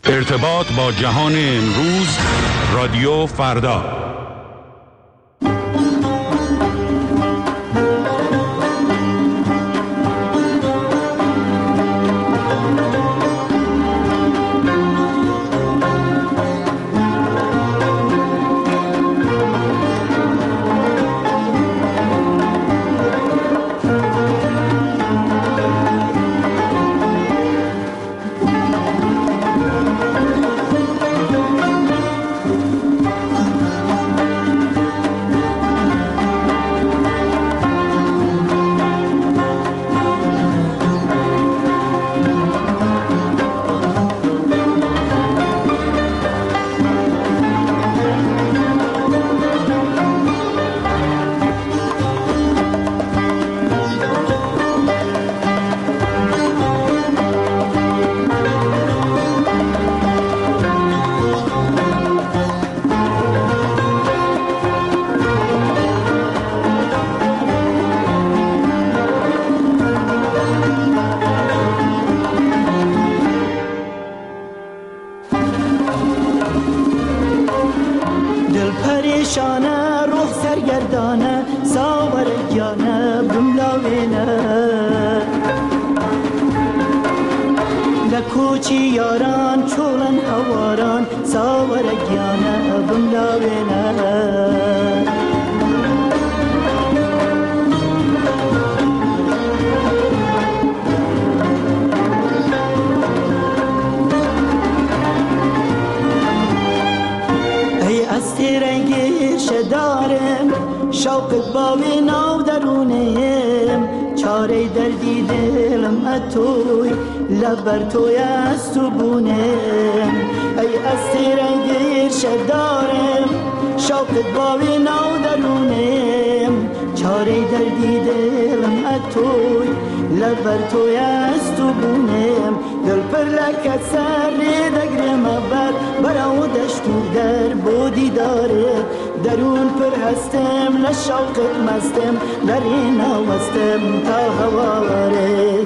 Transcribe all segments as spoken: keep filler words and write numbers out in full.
ارتباط با جهان امروز، رادیو فردا. شوقت باوی ناو درونیم چاره دردی دلم اتوی لبر توی از تو بونیم ای از تیرنگیر شدارم شوقت باوی ناو درونیم چاره دردی دلم اتوی لبر توی از تو بونیم دل پر لکت سر دگرم بر براو دشتو در بودی داره درون پر هستم لشوقت مستم در این آوستم تا هواره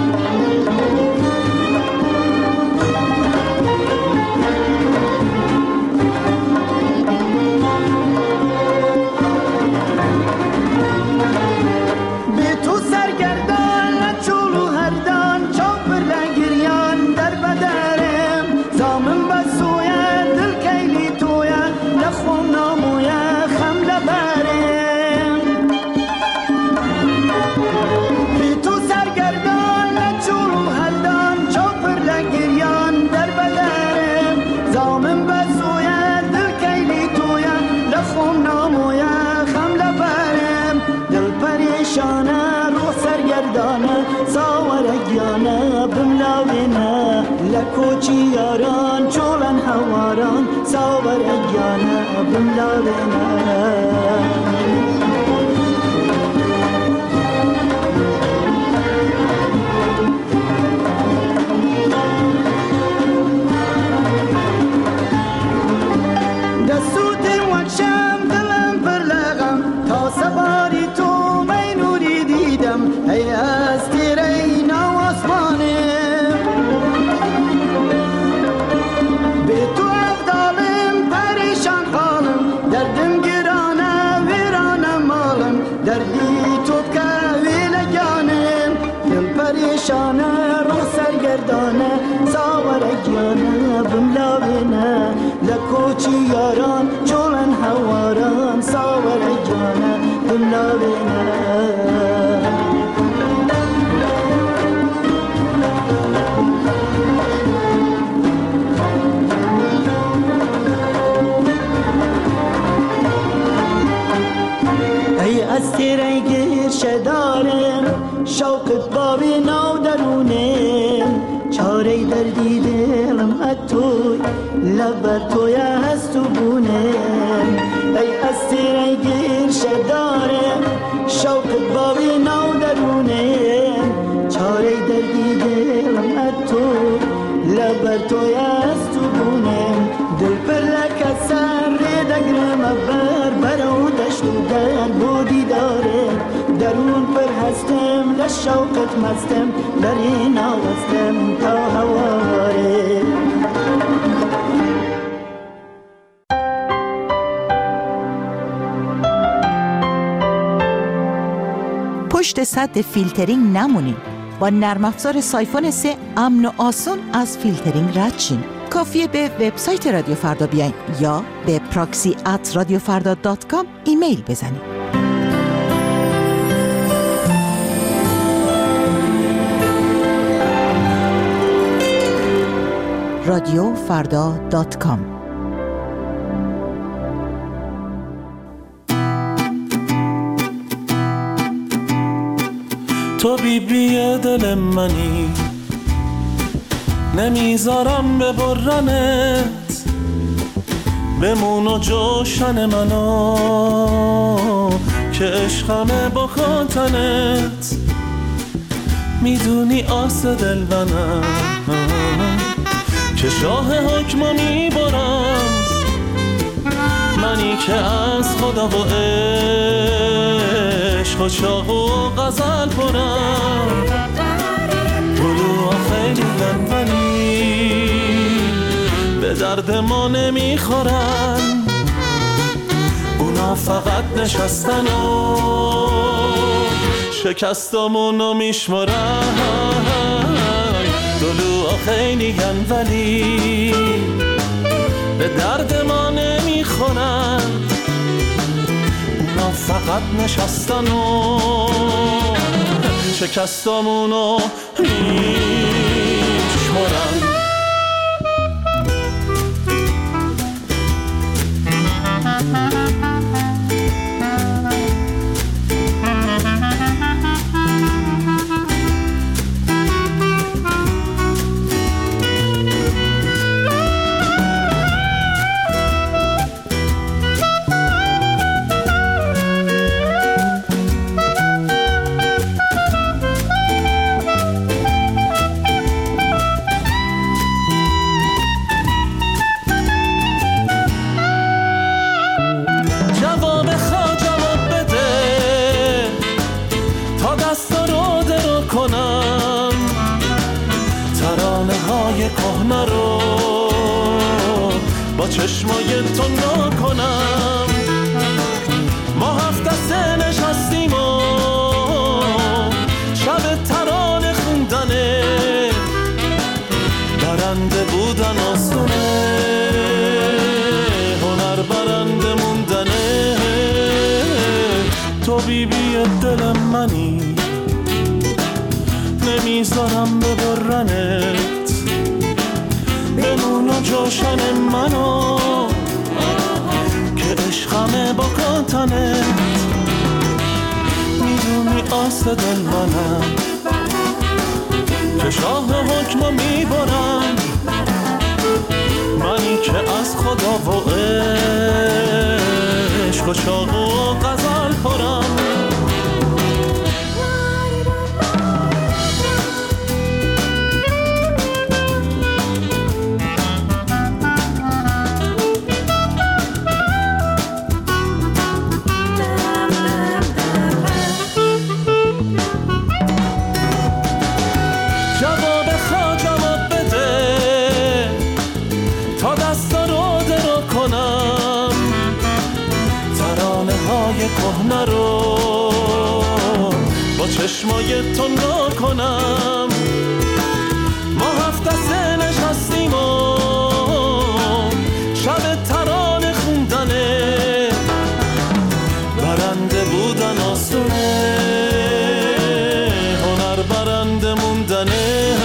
کوچی یاران چولن هواران ساور اگیانه بملادنه دستوت وکشم دلم پر لغم تا سواری تو می نوری دیدم ای از تیره نو آسمانه شانه رو سرگردانه ساورگیانه بملاوینه لکوچی یاران چولن هواران ساورگیانه بملاوینه ای از تیره گیر شدارم شوقت بابی نو درونم چاره دردی دلم اتوی لبر توی هستو بونم ای از تیره گیر شدارم شوقت بابی نو درونم چاره دردی دلم اتوی لبر توی هستو بونم دل پر لکت سر دگرم بر برو دشتو در بودی داره درون پر هستم لشوقت مستم در این آوستم تا هواره پشت سد فیلترینگ نمونین. با نرم افزار سایفون سه امن و آسون از فیلترینگ رد شین. کافیه به وبسایت رادیو فردا بیاین یا به پراکسی ات رادیو فردا دات کام ایمیل بزنید. رادیو فردا دات کام. تو بی بی دل منی، نمیذارم ببرنت، بمون و جوشن منو که عشقمه با خاطنت. میدونی آس دل منم که شاه حکمو میبرم، منی که از خدا و عشق و چاق و غزل پرم. طلوع خیلی دنبالی به درد ما نمیخورن، اونا فقط نشستن و شکستامونو میشمرن. طلوع خیلی دنبالی به درد ما نمیخورن، اونا فقط نشستن و شکستامونو میشمرن. کهنه رو با چشمای تو نکنم. ما هفت دسته نشستیم و شب ترانه خوندنه، برنده بودن آسونه، هنر برنده موندنه. تو بی بی دل منی، نمیذارم ببرنت، بمون و جوشن منو که عشقمه با کاتنت. میدونی آس دل منم که شاه حکمو میبرم، منی که از خدا و عشق و چاق و غزل پرم. کهنه رو با چشمای تو نکنم. ما هفت دسته نشستیم و شب ترانه خوندنه، برنده بودن آسونه، هنر برنده موندنه.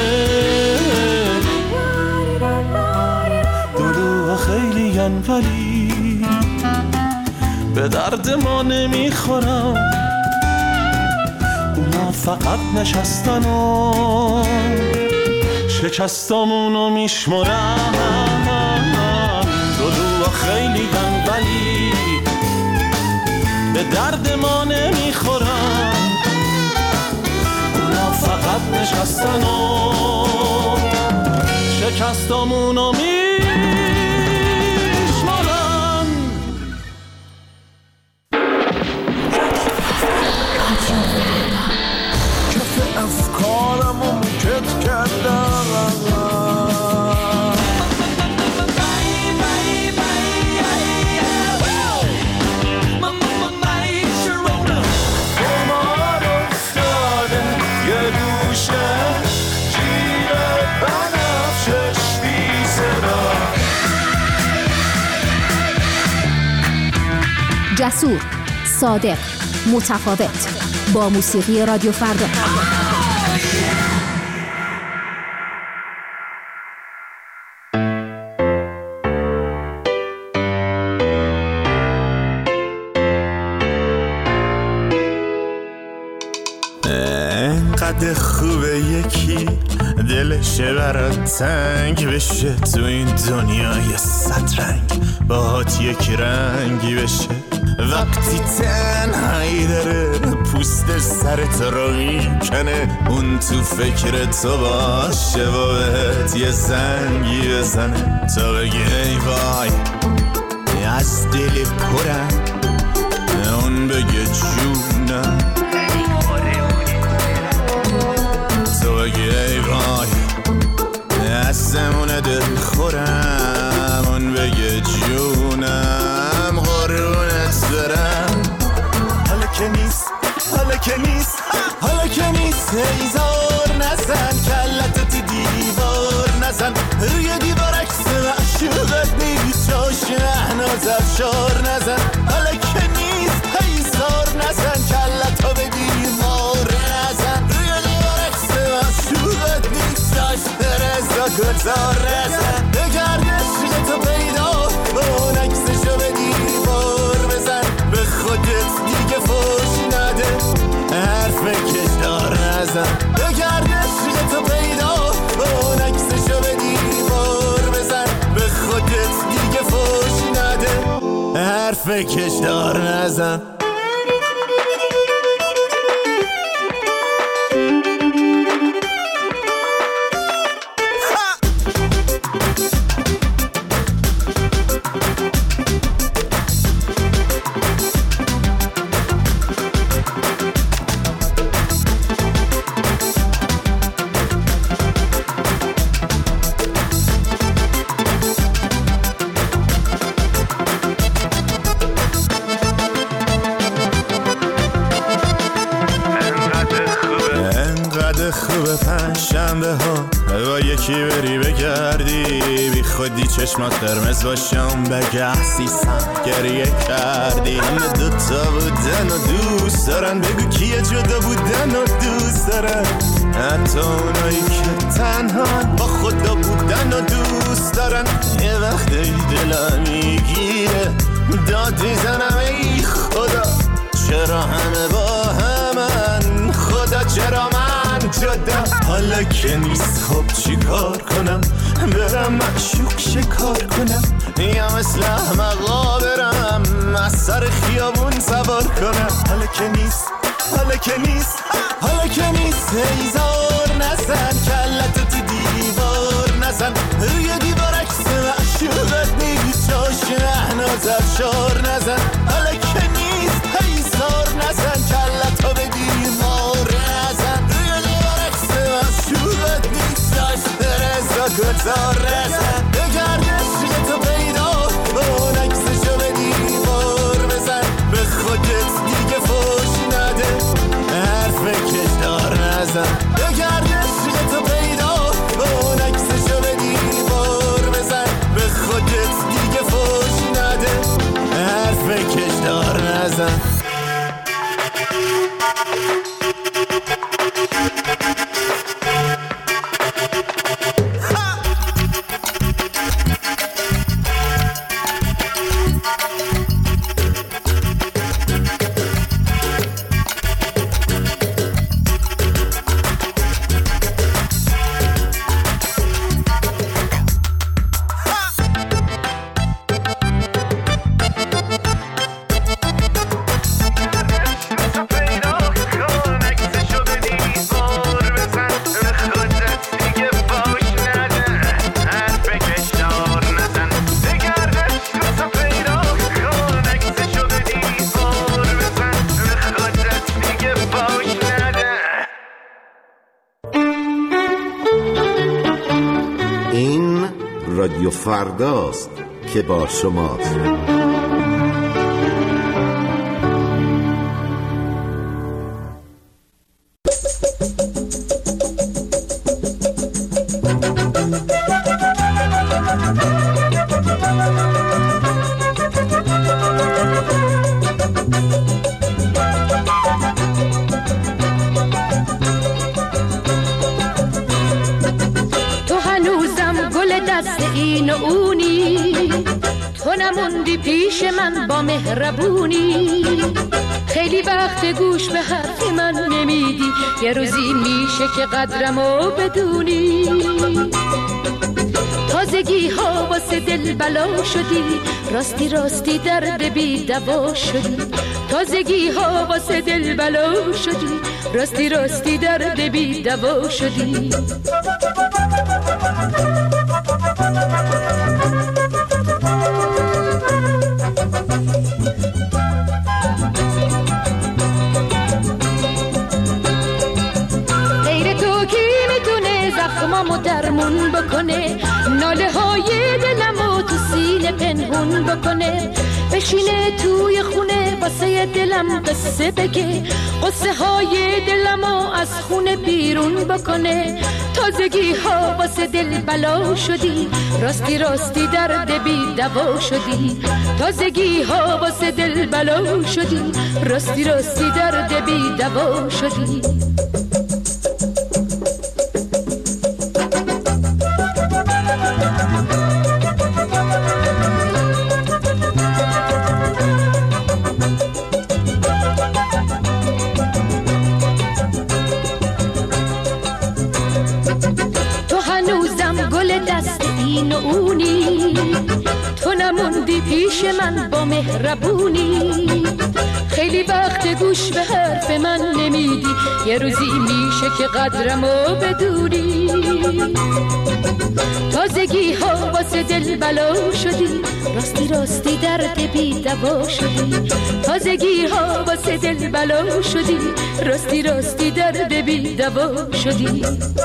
دلو خیلی ولی به درد ما نمیخورم، اونا فقط نشستن و شکستامونو میشمرن. دلو خیلی ولی به درد ما نمیخورم، اونا فقط نشستن و شکستامونو میشمرن. افکارمو کت کردم، قمار افتادم جسور، صادق، متفاوت. با موسیقی رادیو فردا. انقدر خوبه یکی دلشه برات تنگ بشه، تو این دنیای صد رنگ باهات یک رنگی بشه. وقتی تنهایی داره پوست سرت رو میکنه، اون تو فکر تو باشه و بهت یه زنگی بزنه. تو بگی ای وای از دل پرم، اون بگه جونم. تو بگی ای وای ازمون دل خورم، اون بگه جونم. قربونت برم. حالا که نیست، حالا که نیست، حالا که نیست. هیزار نزن کلت تی دیوار نزن، روی دیوار عکس معشوقت نیست، جاش احناز افشار نزن. حالا که نیست هیزار نزن کلت به دیوار نزن، روی دیوار عکس معشوقت نیست، جاش رزا گذار نزن. بگردش که تو پیدا اون عکسشو به دیوار بزن، به خودت دیگه فوش نده، حرف کشدار نزن. بگردش که تو پیدا اون عکسشو به دیوار بزن، به خودت دیگه فوش نده، حرف کشدار نزن. خوبه پنجشنبه ها با یکی بری بگردی، بی خودی چشمات قرمز باشم بگه سیسم گریه کردی. همه دوتا بودن و دوست دارن، بگو کیه جدا بودن و دوست دارن. حتی اونایی که تنها با خدا بودن و دوست دارن. یه وقتی دلم میگیره داد میزنم ای خدا، چرا همه با همن، خدا چرا من جدا. حالا که نیست خب چی کار کنم، برم معشوق شکار کنم، یا مثل احمقا برم از سر خیابون سوار کنم. حالا که نیست، حالا که نیست، حالا که نیست. هیزار نزن کلت تی دیوار نزن، روی دیوار عکس معشوقت نیست، جاش احناز افشار نزن. حالا که نیست هیزار نزن کلت به دیوار نزن، روی دیوار عکس معشوقت نیست، جاش رزا گذار نزن. بگردش که تو پیدا اون عکسشو به دیوار بزن، به خودت دیگه فوش نده، حرف کشدار نزن. بگردش که تو پیدا اون عکسشو به دیوار بزن، به خودت دیگه فوش نده، حرف کشدار نزن. رادیو فرداست که با شماست. دست این و اونی، تو نموندی پیش من با مهربونی. خیلی وقت گوش به حرف من نمیدی، یه روزی میشه که قدرمو بدونی. تازگی ها واسه دل بلا شدی، راستی راستی درد بی دوا شدی. تازگی ها واسه دل بلا شدی، راستی راستی درد بی دوا شدی. غیر تو کی میتونه زخمامو درمون بکنه، ناله های دلمو تو سینه پنهون بکنه. بشینه توی خونه واسه دلم قصه بگه، قصه های دلمو از خونه بیرون بکنه. تازگی ها واسه دل بلا شدی، راستی راستی درد بی دوا شدی. تازگی ها واسه دل بلا شدی، راستی راستی درد بی دوا شدی. تو نموندی پیش من با مهربونی. خیلی وقت گوش به حرف من نمیدی، یه روزی میشه که قدرمو بدونی. تازگی ها واسه دل بلا شدی، راستی راستی درد بی دوا شدی. تازگی ها واسه دل بلا شدی، راستی راستی درد بی دوا شدی.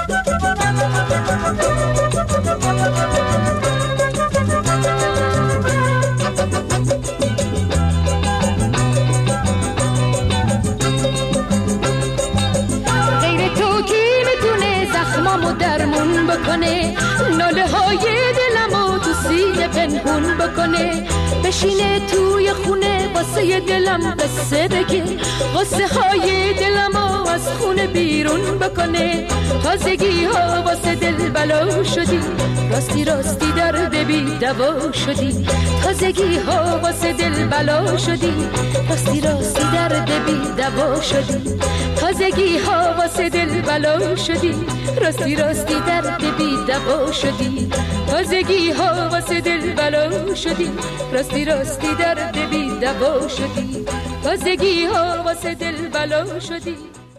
زخمامو درمون بکنه، ناله های دلمو تو سینه پنهون بکنه. بشینه توی خونه واسه دلم قصه بگه، قصه های دلمو از خونه بیرون بکنه. تازگی ها واسه دل بلا شدی، راستی راستی درد بی دوا شدی. تازگی ها واسه دل بلا شدی، راستی راستی درد بی دوا شدی. تازگی ها واسه دل بلا شدی، راستی راستی درد بی دوا شدی. تازگی ها واسه دل بلا شدی، راستی راستی درد بی دوا شدی. تازگی ها واسه دل بلا شدی.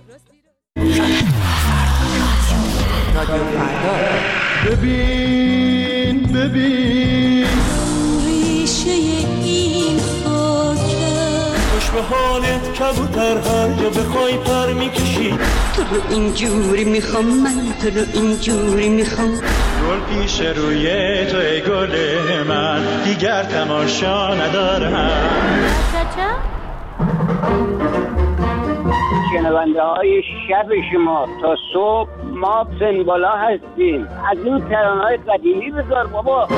ببین ببین ریشه این خاکه، خوش به حالت کبوتر هر جا بخوای پر میکشی. تو رو اینجوری میخوام من، تو رو اینجوری میخوام. گل پیش روی تو ای گل من، دیگر تماشا ندارم. شنونده های شب شما تا صبح ما سنبالا هستیم. از این ترانه های قدیمی بذار بابا.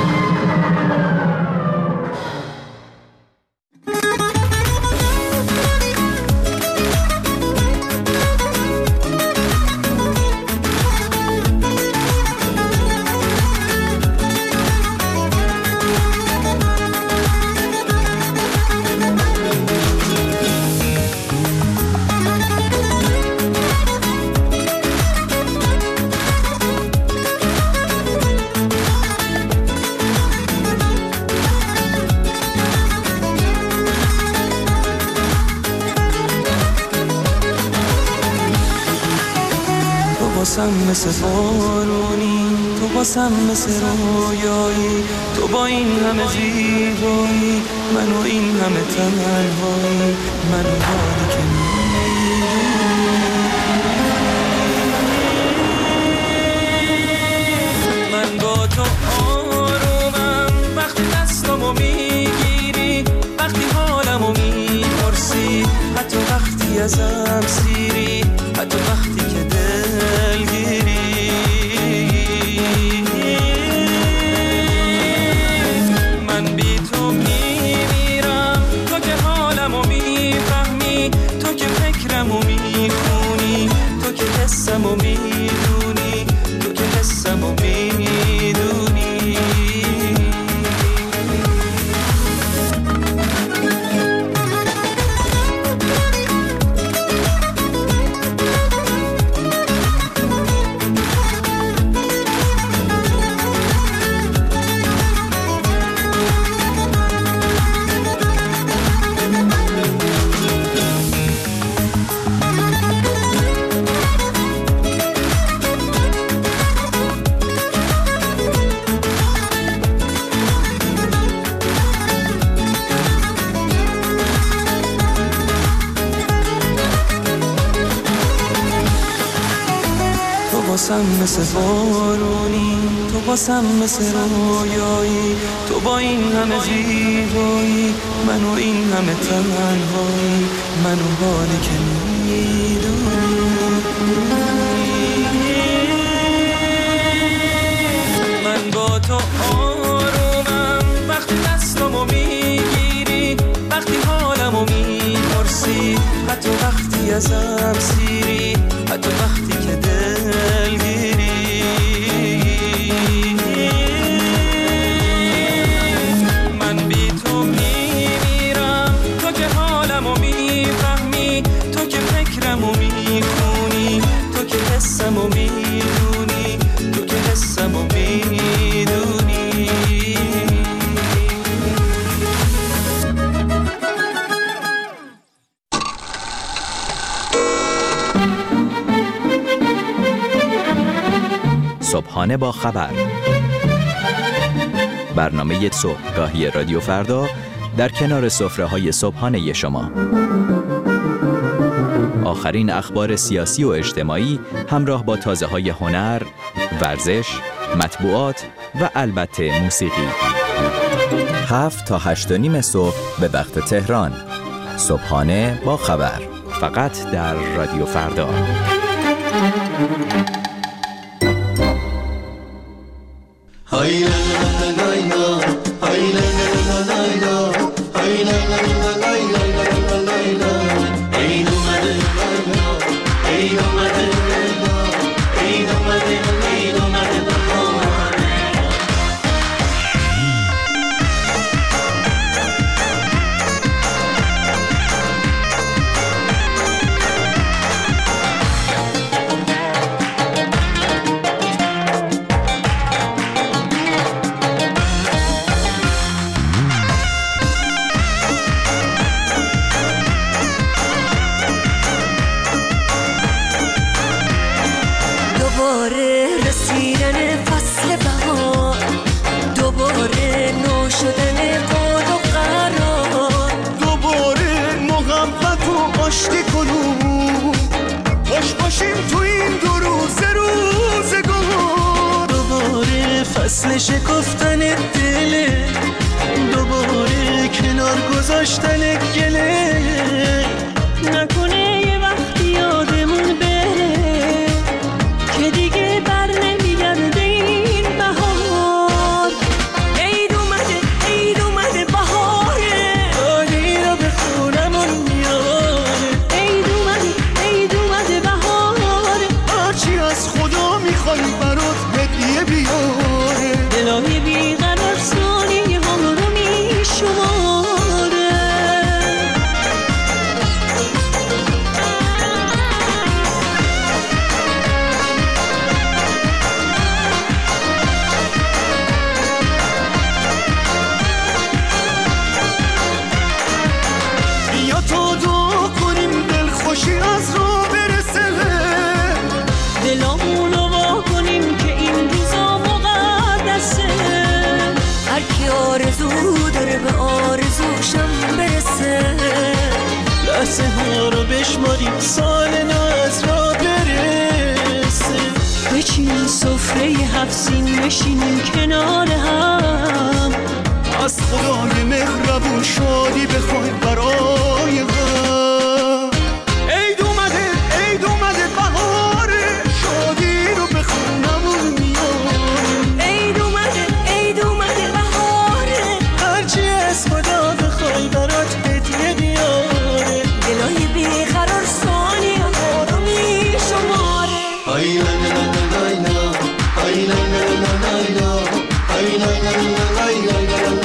واسم مثل بارونی، تو واسم مثل رویایی. تو با این همه زیبایی، من و این همه تنهایی. من و حالی که من با تو آرومم وقتی دستامو میگیری، وقتی حالمو میپرسی، حتی وقتی ازم سیری، حتی وقتی که دلگیری. من بی تو میمیرم، تو که حالمو میفهمی، تو باسم مثل بارونی، تو باسم مثل رویایی، تو با این همه زیبایی، من و این همه تنهایی، من و حالی که میدونی. من با تو آرومم وقتی دستمو میگیری، وقتی حالمو میپرسی، حتی وقتی ازم سیری، حتی وقتی که دلگیری. من بی تو میمیرم، تو که حالمو میفهمی، تو که فکرمو میخونی، تو که حسمو میدونی، تو که حسمو میدونی. صبحانه با خبر، برنامه صبحگاهی رادیو فردا در کنار سفره‌های صبحانه شما. آخرین اخبار سیاسی و اجتماعی همراه با تازه‌های هنر، ورزش، مطبوعات و البته موسیقی. هفت تا هشت و نیم صبح به وقت تهران. صبحانه با خبر، فقط در رادیو فردا. های لا لا لا لا های لا لا لا لا های لا لا لا لا لا لا ای اومده ای اومده ای اومده ای اومده فصل شکفتن دله، دوباره کنار گذاشتن گله، نکنه یه وقتی یادمون بره که دیگه بر نمیگرده این بهار. عید اومده عید اومده بهاره، دادی رو به خونمون میاره. عید اومده عید اومده بهاره، هرچی از خدا میخوای برات هدیه بیاره. دلای بیقرار ثانیه ها رو میشماره. بیا تا دعا کنیم دلخوشی از رو برسه، دلامونو وا کنیم که این روزا مقدسه. هر کی آرزو داره به آرزوشم برسه، لحظه ها رو بشماریم سال نو از را برسه. بچینیم سفره هفت سین بشینیم کنار هم، از خدای مهربون شادی بخوایم برای هم. عید اومده عید اومده بهاره، شادی رو به خونمون میاره. عید اومده عید اومده بهاره، هرچی از خدا بخوای برات هدیه بیاره. دلای بیقرار ثانیه ها رو میشماره. های لا لا لا لا های لا لا لا لا های لا لا لا لا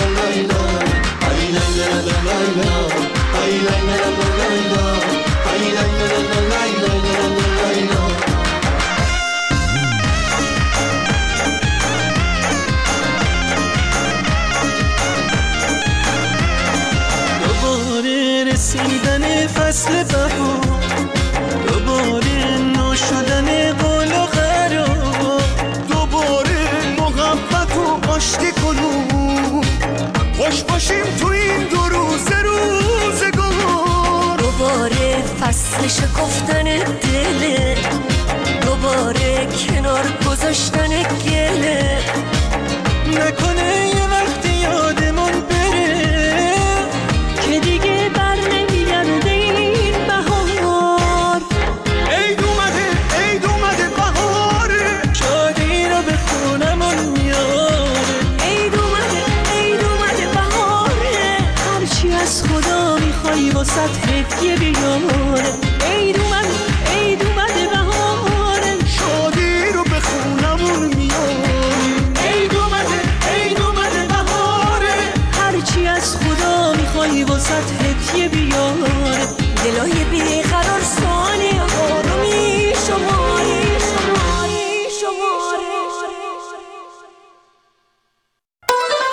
دوباره رسیدن فصل بهار، دوباره نو شدن گل و قرار، دوباره محبت و آشتی کنون، خوش باشیم تو این دو روزه روزگار. دوباره فصل شکفتن دله، دوباره کنار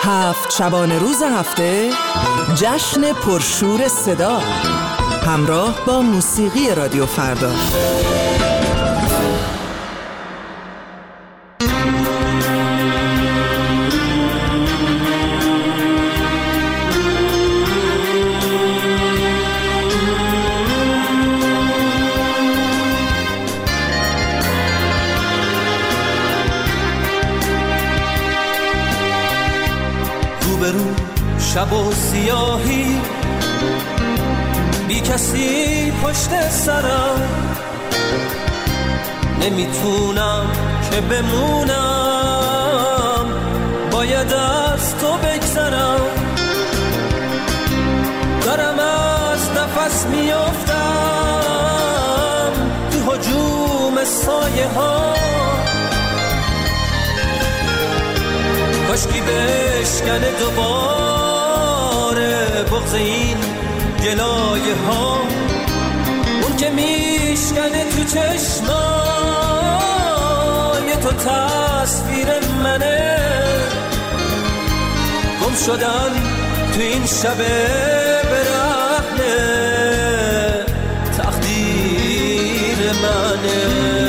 هفت شبانه روز هفته جشن پرشور صدا همراه با موسیقی رادیو فردا. شب و سیاهی بی کسی پشت سرم، نمیتونم که بمونم، باید از تو بگذرم. دارم از نفس میافتم تو هجوم سایه ها، کاشکی بشکنه دوباره بغض این گلایه ها، اون که میشکنه تو چشمای تو تصویر منه. گم شدن تو این شب برهنه تقدیر منه.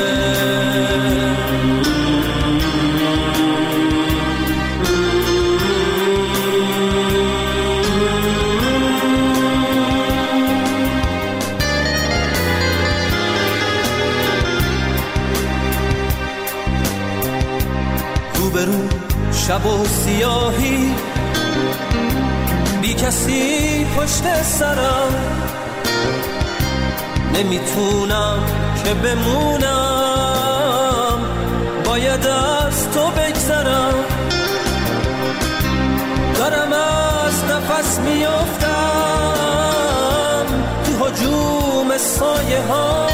شب و سیاهی بی کسی پشت سرم، نمیتونم که بمونم، باید از تو بگذرم. دارم از نفس میافتم تو هجوم سایه ها،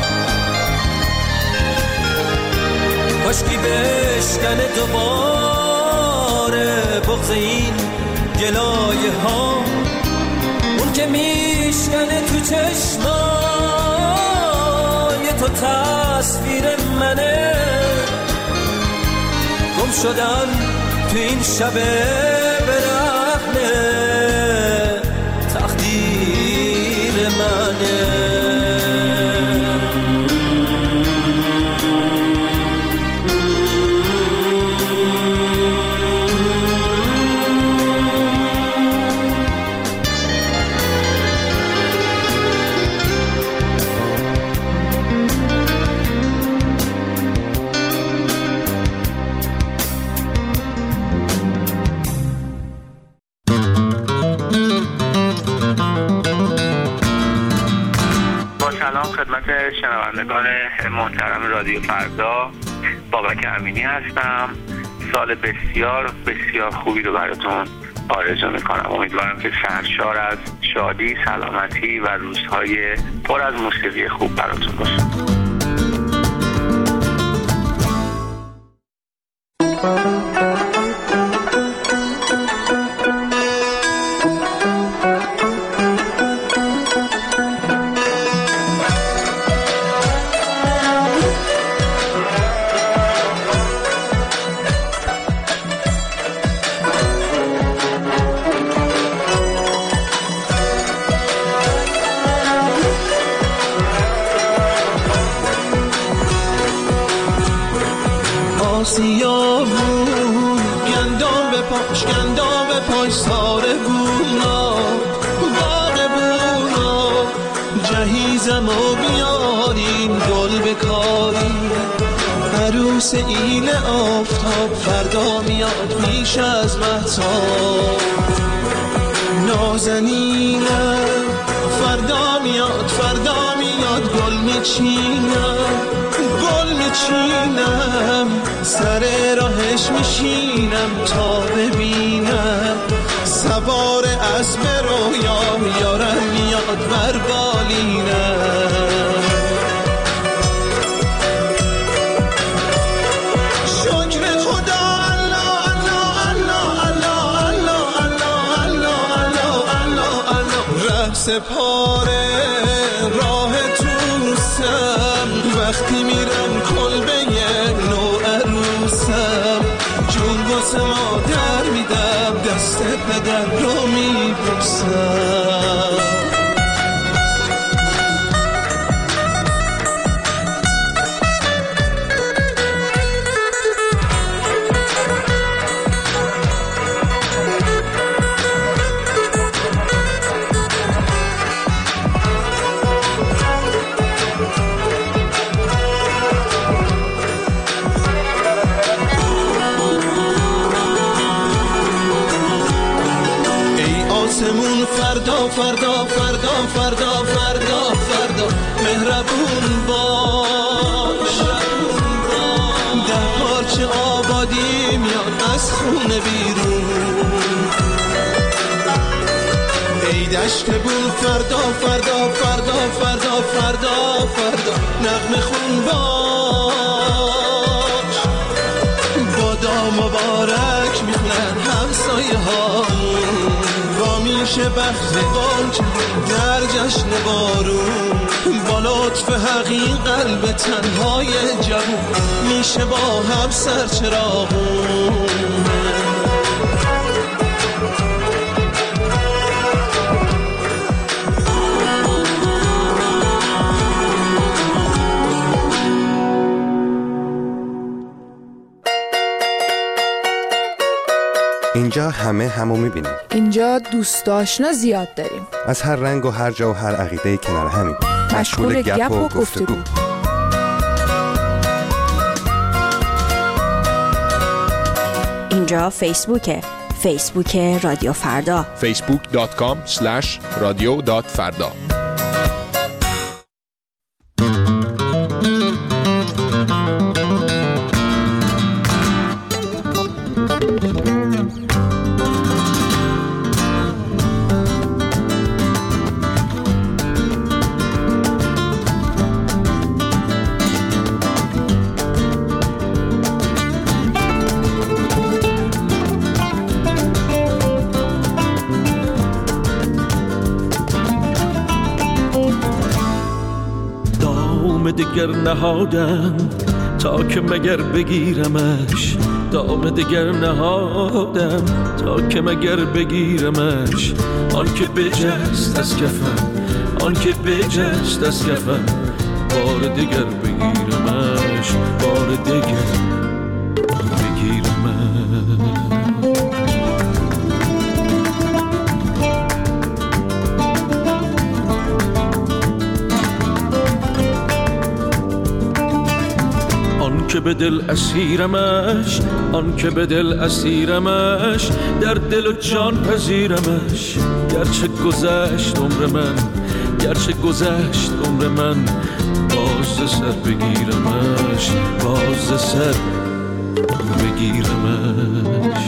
کاشکی بشکنه دوباره بغض این گلایه ها، اون که میشکنه تو چشمای تو تصویر منه. گم شدن تو این شب برهنه تقدیر منه. خدمت شنوندگان محترم رادیو فردا، بابک امینی هستم. سال بسیار بسیار خوبی رو براتون آرزو میکنم. امیدوارم که سرشار از شادی، سلامتی و روزهای پر از موسیقی خوب براتون باشه. سیاهون گندام به پاش گندام به پاش ساره بونا باغ بونا جهیزم و بیارین گل بکارین عروس ایل آفتاب فردا میاد پیش از مهتاب نازنینم فردا میاد فردا میاد گل میچینم گل میچینم سر راهش میشینم تا ببینم سوار اسب رویام یارم میاد بر بالینم شکر خدا الله الله الله الله الله الله الله الله الله ره سپاره راه توسم وقتی میرم کلبه نو عروسم جون واسه مادر میدم پدر رو میپرسم. فردا فردا فردا فردا فردا فردا مهربون باش، در پارچه آبادی میاد از خونه بیرون. ای دشت بون فردا فردا فردا فردا فردا فردا نغمه خون باش، بادا مبارک میخونن همسایه هامون. میشه بخت بانک در جشن بارون، با لطف حقیق قلب تنهای جوون میشه با هم سرچراغون. اینجا همه همو میبینیم. اینجا دوست آشنا زیاد داریم، از هر رنگ و هر جا و هر عقیده کنار همیم، مشغول گپ و گفتگو. اینجا فیسبوکه، فیسبوک رادیو فردا، فیسبوک دات کام اسلش رادیو دات فردا. دگر نهادم تا که مگر بگیرمش، دام دگر نهادم تا که مگر بگیرمش. آن که بجست از کفم، آن که بجست از کفم، بار دگر بگیرمش، بار دگر بگیرمش. آن که به دل اسیرمش، آن که به دل اسیرمش، در دل و جان پذیرمش. گرچه گذشت عمر من، گرچه گذشت عمر من، باز سر بگیرمش، باز سر بگیرمش.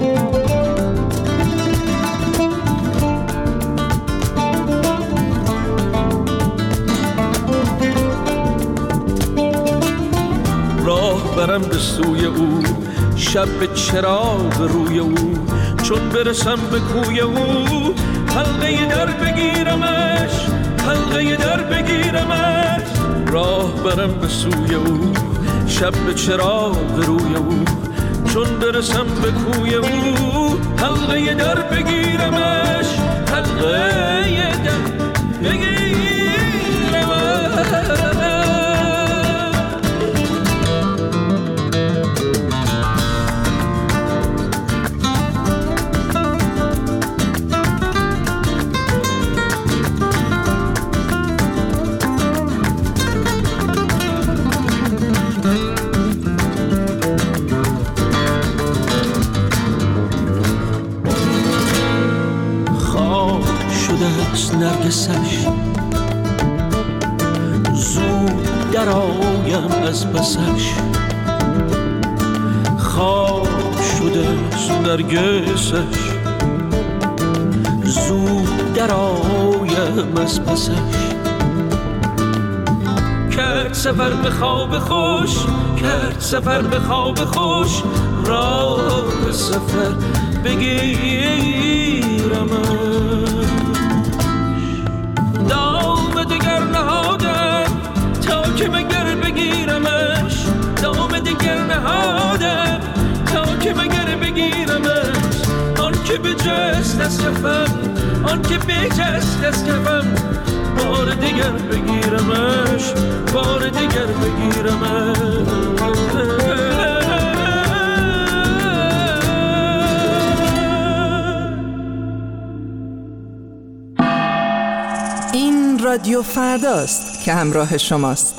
راه برم به سوی او، شب به چراغ روی او، چون برسم به کوی او، حلقه در بگیرمش، حلقه در بگیرمش. راه برم به سوی او، شب به چراغ روی او، چون برسم به کوی او، حلقه در بگیرمش، حلقه در بگیرمش. نرگسش زود درآیم از پسش، خواب شده نرگسش زود درآیم از پسش. کرد سفر به خواب خوش، کرد سفر به خواب خوش، راه سفر بگیرم. دام دگر نهادم تا که مگر بگیرمش، دام دگر نهادم تا که مگر بگیرمش. آن که که بجست از کفم، آن که بجست از کفم، بار دیگر بگیرمش، بار دیگر بگیرمش. این رادیو فرداست که همراه شماست.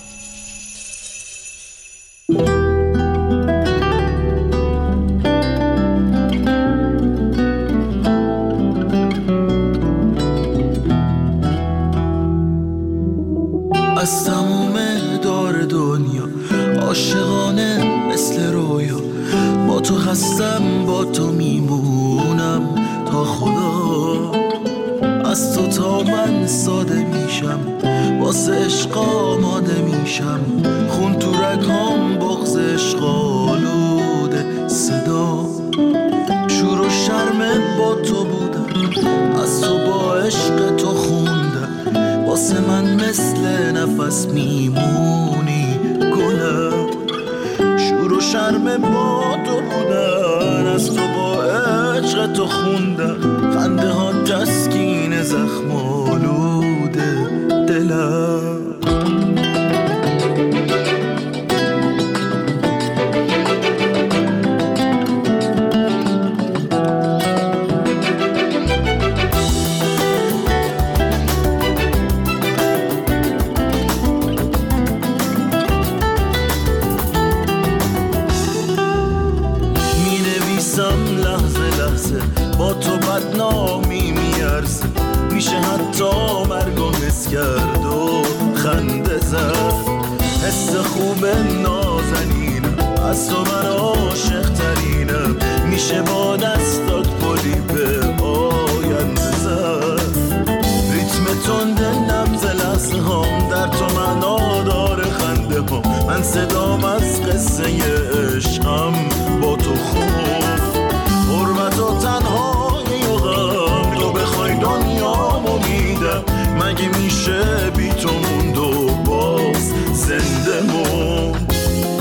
از تموم دار دنیا عاشقانه مثل رویا، با تو هستم با تو میمونم تا خدا. از تو تا من ساده میشم، واسه عشق آماده میشم، خون تو رگام بغض عشق آلوده صدا. شور و شرم با تو بودم، از تو با عشق تو خوندم، واسه من مثل نفس میمونی گلم. شور و شرم با تو بودن، از تو با عشق تو خوندم، خنده ها تسکین زخم آلوده دلم. با تو بدنامی میارزه، میشه حتی مرگو حس کرد و خنده زد. حس خوب نازنینم، از تو من عاشق ترینم، میشه با دستات پلی به آینده زد. ریتم تند نبض لحظه هم در تو معنا داره خنده هم، من صدام از قصه عشقم با تو خون. حرمت و تنهایی و غم، تو بخوای دنیامو میدم، مگه میشه بی تو موند و باز زنده موند.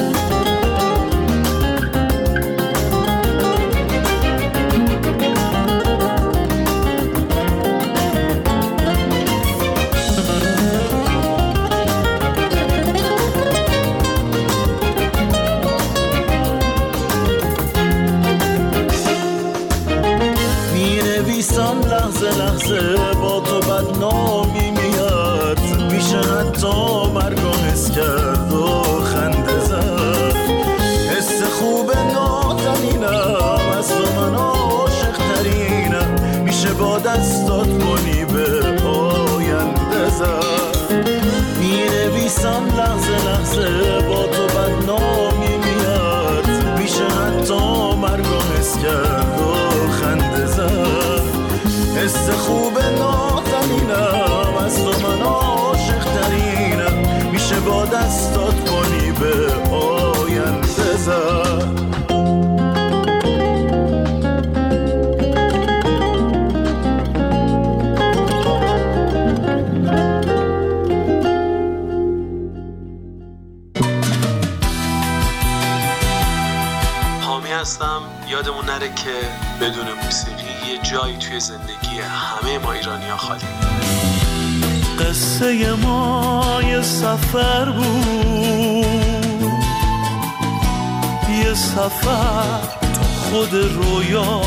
لحظه لحظه با تو بدنامی میاد، میشه حتی مرگو حس کرد و خنده زد. حس خوب نازنینم، از تو من عاشق ترینم، میشه با دستات کنی به آینده زد. مینویسم لحظه لحظه با تو بدنامی میاد، میشه حتی مرگو حس کرد و خنده زد. حس خوب نازنینم، از تو من عاشق ترینم، میشه با دستات کنی به آینده زد. حامی هستم. یادمون نره که بدون موسیقی یه جایی توی زندگی همه ما ایرانی‌ها خالی. قصه ما یه سفر بود، یه سفر تو خود رویا.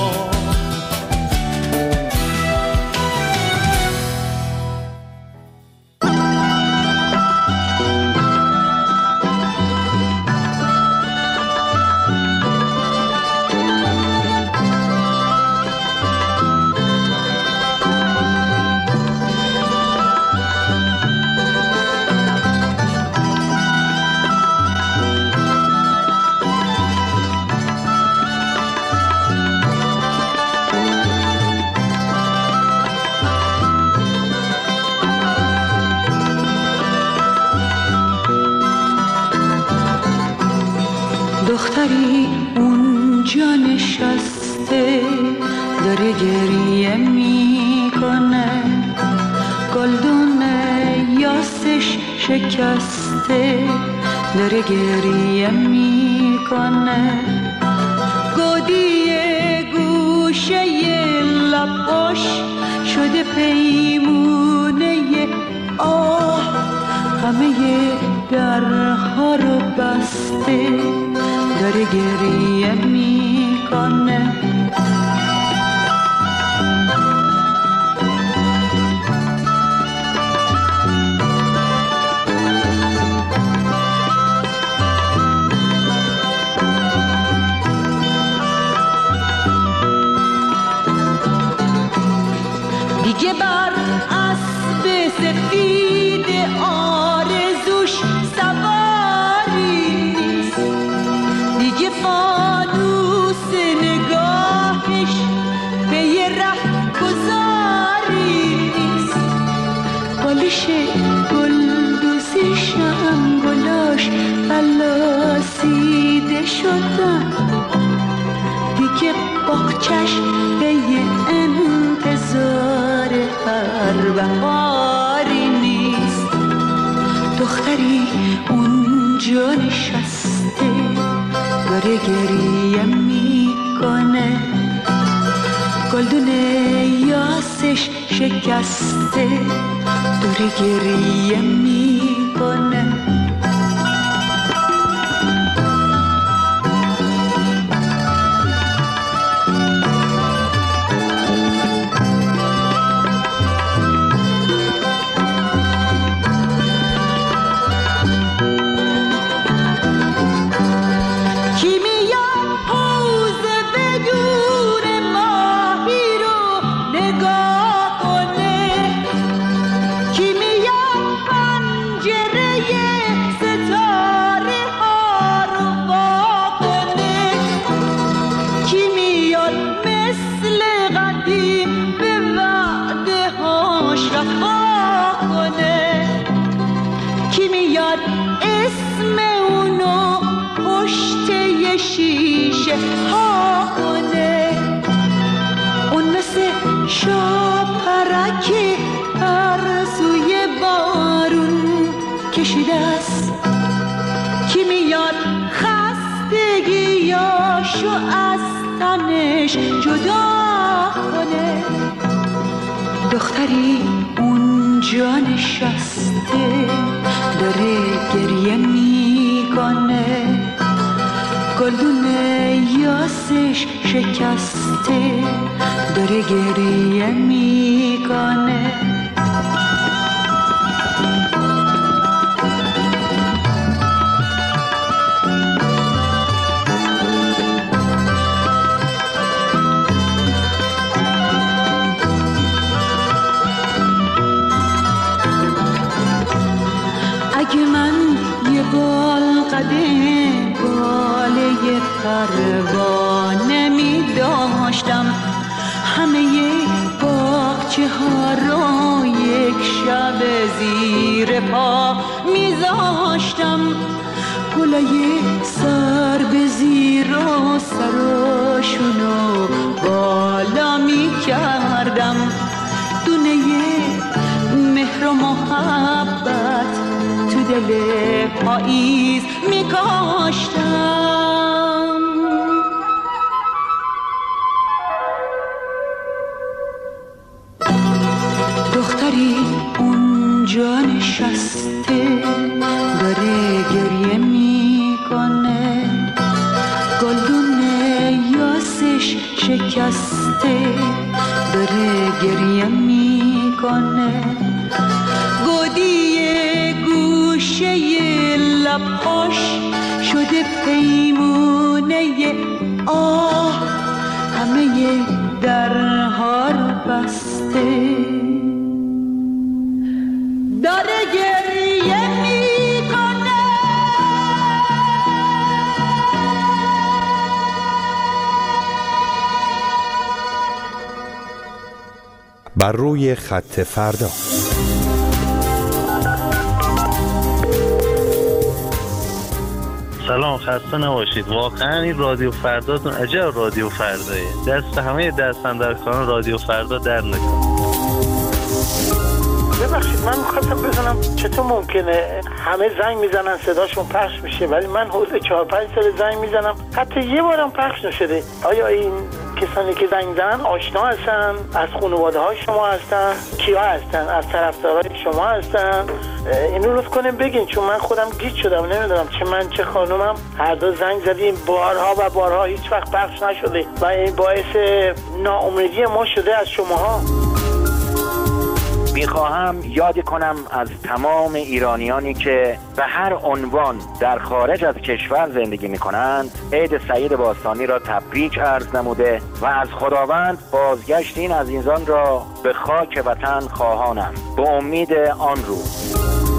دختری اونجا نشسته داره گریه میکنه، گلدونه یاسش شکسته داره گریه میکنه، گودی گوش بسته داره گریه میکنه. دیگه بر اسب سفید آرزوش سواری نیست، دیگه فانوس نگاهش به یه ره گذاری نیست. بالش گلدوزیشم گلاش پلاسیده شدن، دیگه باغچش به یه انتظار هر بهاری نیست. دختری اونجا نشسته داره گریه میکنه، گلدون یاسش شکسته داره گریه میکنه. خستگیاشو از تنش جدا کنه. دختری اونجا نشسته داره گریه میکنه، گلدون یاسش شکسته داره گریه میکنه. اگه من یه بال قده باله پروانه می داشتم، همه باغچه ها رو یک شب زیر پا می زاشتم، گلای سر به زیر و سراشونو بالا می کردم، دونه مهر و محبت تو دل پاییز می کاشتم. دختری اونجا نشسته داره گریه میکنه، گلدون یاسش شکسته داره گریه میکنه، گودی گوشه لبهاش شده پیمونه آه، همه درها رو بسته داره گریه میکنه. بر روی خط فردا. سلام، خسته نباشید. واقعا این رادیو فرداتون عجب رادیو فردایه، دست همه دستاندرکاران رادیو فردا در نکنه. ببخشید من میخواستم بزنم چطور ممکنه همه زنگ میزنن صداشون پخش میشه ولی من حدود چهار پنج سال زنگ میزنم حتی یه بارم پخش نشده؟ آیا این کسانی که زنگ زنن آشنا هستن؟ از خانواده های شما هستن؟ کیا هستن؟ از طرفدارای شما هستن؟ اینو لطف کنیم بگین، چون من خودم گیج شدم، نمیدونم چه من چه خانومم هر دو زنگ زدیم بارها و بارها هیچ وقت پخش نشده و این باعث ناامیدی ما شده از شماها. میخواهم یاد کنم از تمام ایرانیانی که به هر عنوان در خارج از کشور زندگی میکنند عید سعید باستانی را تبریک عرض نموده و از خداوند بازگشت این عزیزان را به خاک وطن خواهانم به امید آن روز.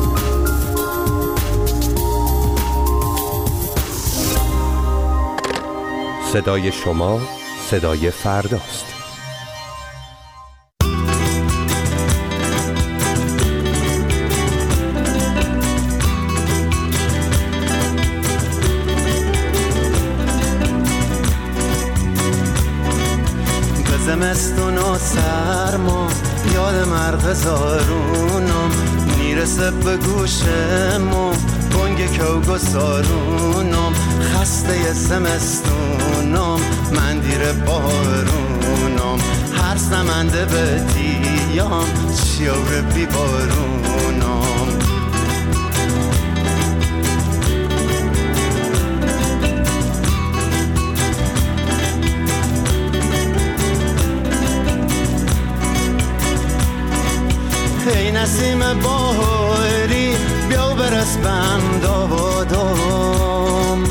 صدای شما صدای فرداست. زمستون و سرما یاد مرغ زارونم میرسه به گوشم بانگ کوگ و سارونم خسته زمستونم من دیر بارونم هر زمنده به دیام چیور بی بارونم ای نسیم بهاری بیا برس بند آبادم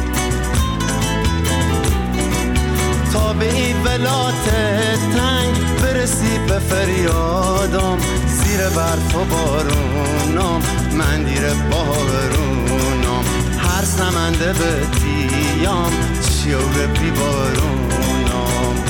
تا به این ولات تنگ برسی به فریادم زیر برف و بارونم من دیر بارونم هر سمنده به دیام چیور بی بارونم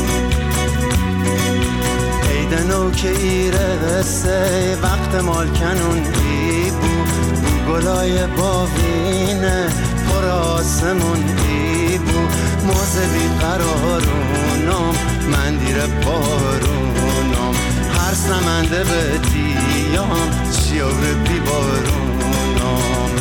دنو که ایرسه وقت مال کنون ای بو بو گلای باوینه پر آسمون ای بو موزه بی قرارونم من دیر بارونم هر سمنده به دیام چیور بی بارونم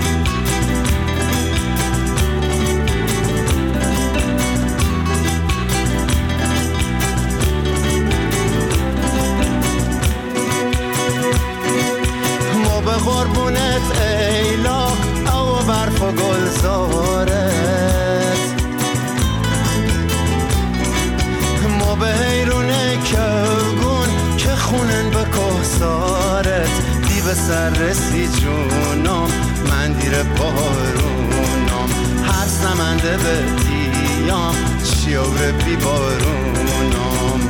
قربونت ایلا او برف و گلزارت ما به حیرونه کوگون که خونن به کهسارت دی به سر رسی جونم من دیر بارونم هر سمنده به دیام چیور بی بارونم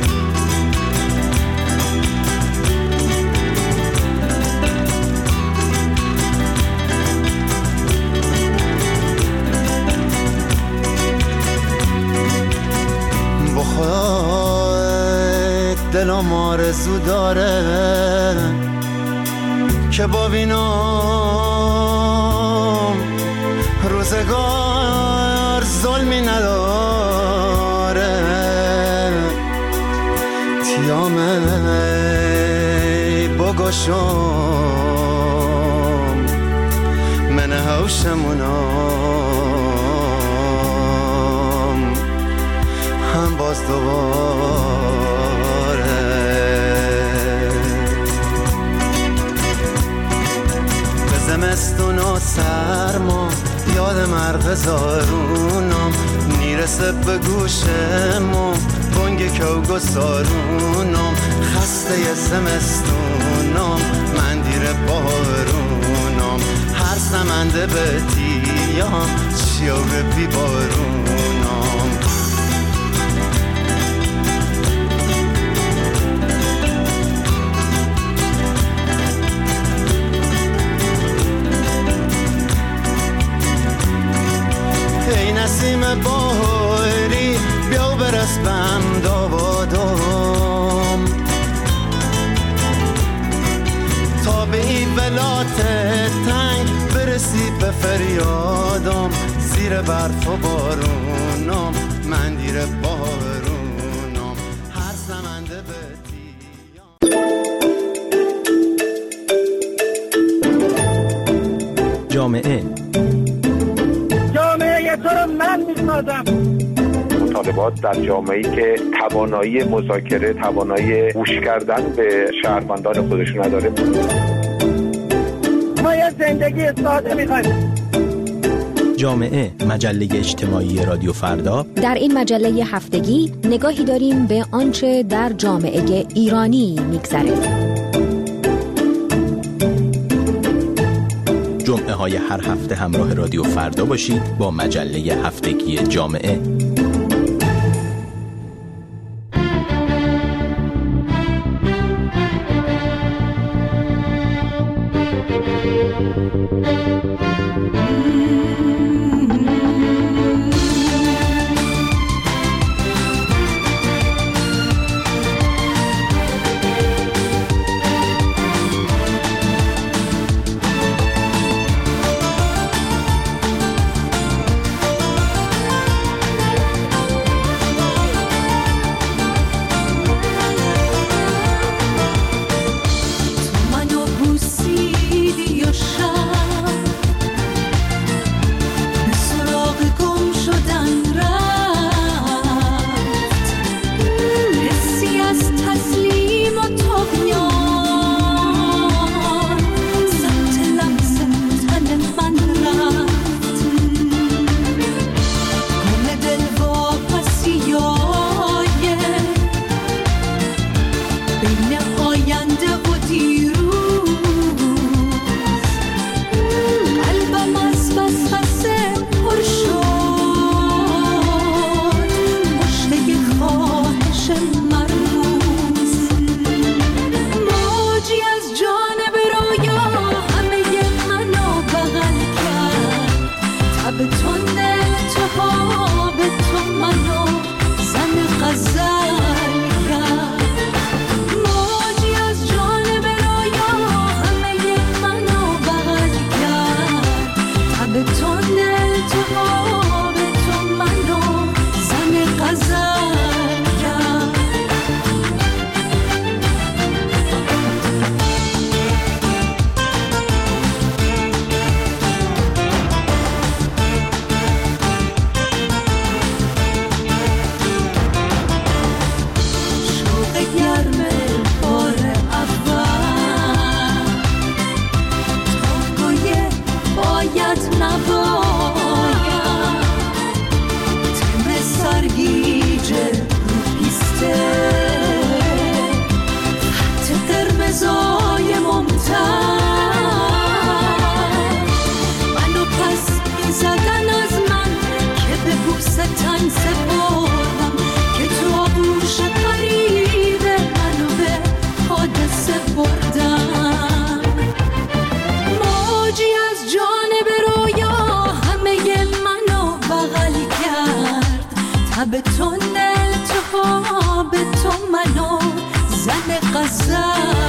دلم آرزو داره که ببینم روزگار ظلمی نداره تیامه بگشم من هوشمونم هم باز دوباره به زمستون و سرما یاد مرغ زارونم میرسه به گوشم و بانگ کوگ و سارونم خسته زمستونم من دیر بارونم هر سمنده به دیام چیور بی بارونم ای نسیم بهاری بیا برس بند آبادم تا به این ولات تنگ برسی به فریادم زیر برف و بارونم من دیر بارونم هر سمنده به دیام جامعه جامعه تو رو من میسازم. مطالبات ارتباط در جامعه‌ای که توانایی مذاکره، توانایی گوش کردن به شهروندان خودش نداره. ما یه زندگی ساده می‌خوایم. جامعه، مجله اجتماعی رادیو فردا. در این مجله هفتگی نگاهی داریم به آنچه در جامعه ایرانی می‌گذره. جمعه های هر هفته همراه رادیو فردا باشید با مجله هفتگی جامعه. به تو نل تو ها به تو منو زن غزل